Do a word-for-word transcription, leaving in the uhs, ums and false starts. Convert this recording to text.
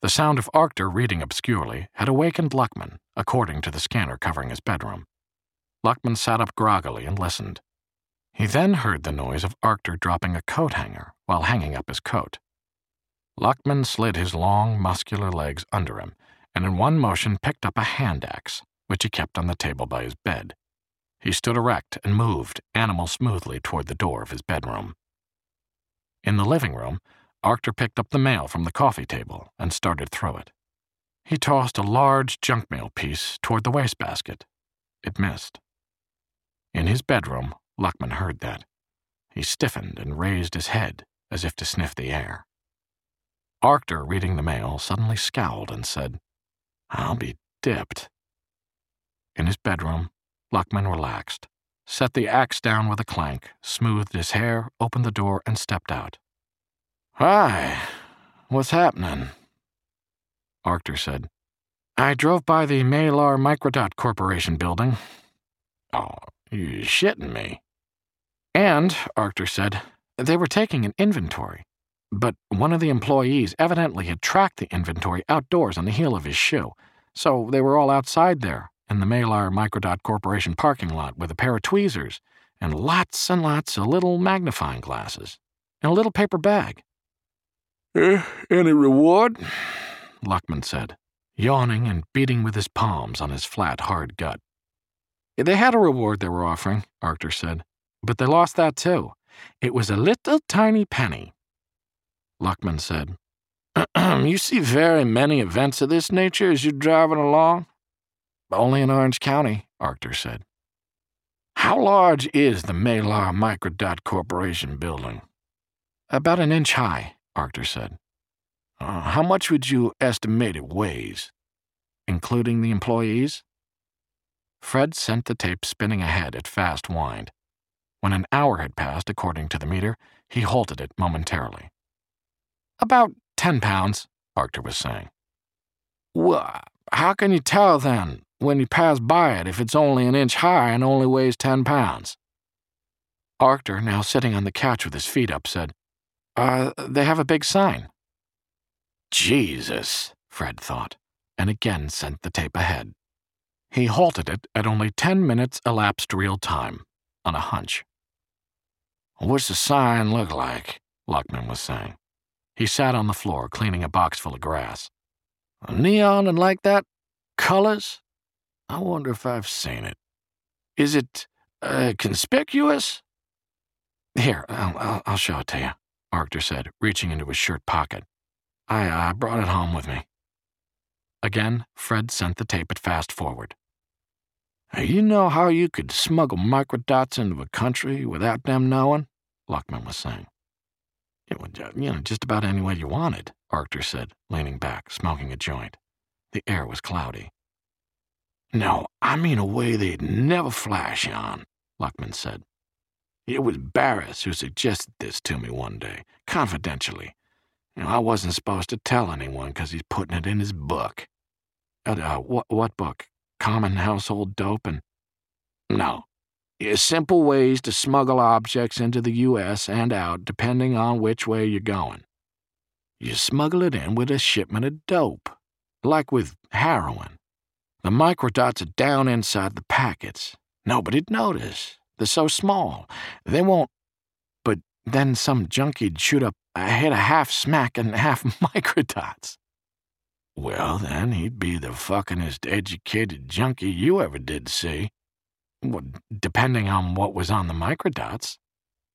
The sound of Arctur reading obscurely had awakened Luckman, according to the scanner covering his bedroom. Luckman sat up groggily and listened. He then heard the noise of Arctur dropping a coat hanger while hanging up his coat. Luckman slid his long, muscular legs under him and in one motion picked up a hand axe, which he kept on the table by his bed. He stood erect and moved, animal smoothly, toward the door of his bedroom. In the living room, Arctur picked up the mail from the coffee table and started through it. He tossed a large junk mail piece toward the wastebasket. It missed. In his bedroom, Luckman heard that. He stiffened and raised his head as if to sniff the air. Arctur, reading the mail, suddenly scowled and said, "I'll be dipped." In his bedroom, Luckman relaxed, set the axe down with a clank, smoothed his hair, opened the door, and stepped out. "Hi, what's happening?" Arctur said, "I drove by the Malar Microdot Corporation building." "Oh, you shitting me." "And," Arctur said, "they were taking an inventory. But one of the employees evidently had tracked the inventory outdoors on the heel of his shoe, so they were all outside there in the Malar Microdot Corporation parking lot with a pair of tweezers and lots and lots of little magnifying glasses and a little paper bag." Eh, "Any reward?" Luckman said, yawning and beating with his palms on his flat, hard gut. "They had a reward they were offering," Arctur said, "but they lost that too. It was a little tiny penny." Luckman said, "You see very many events of this nature as you're driving along?" "Only in Orange County," Arctur said. "How large is the Malar Microdot Corporation building?" "About an inch high," Arctur said. Uh, "how much would you estimate it weighs?" "Including the employees?" Fred sent the tape spinning ahead at fast wind. When an hour had passed, according to the meter, he halted it momentarily. "About ten pounds," Arctur was saying. "Well, how can you tell, then, when you pass by it, if it's only an inch high and only weighs ten pounds?" Arctur, now sitting on the couch with his feet up, said, Uh, they have a big sign." "Jesus," Fred thought, and again sent the tape ahead. He halted it at only ten minutes elapsed real time, on a hunch. "What's the sign look like?" Luckman was saying. He sat on the floor, cleaning a box full of grass. "Neon and like that? Colors? I wonder if I've seen it. Is it, uh, conspicuous?" "Here, I'll, I'll, I'll show it to you," Arctur said, reaching into his shirt pocket. I, I brought it home with me." Again, Fred sent the tape at fast forward. "You know how you could smuggle microdots into a country without them knowing?" Luckman was saying. "It would, you know, just about any way you wanted," Arctur said, leaning back, smoking a joint. The air was cloudy. "No, I mean a way they'd never flash on," Luckman said. "It was Barris who suggested this to me one day, confidentially. You know, I wasn't supposed to tell anyone because he's putting it in his book." Uh, uh, what, what book? Common Household Dope and... "No. It's simple ways to smuggle objects into the U S and out depending on which way you're going. You smuggle it in with a shipment of dope, like with heroin. The microdots are down inside the packets. Nobody'd notice. They're so small. They won't... But then some junkie'd shoot up a hit of half smack and half microdots." "Well, then, he'd be the fuckingest educated junkie you ever did see." "Well, depending on what was on the microdots."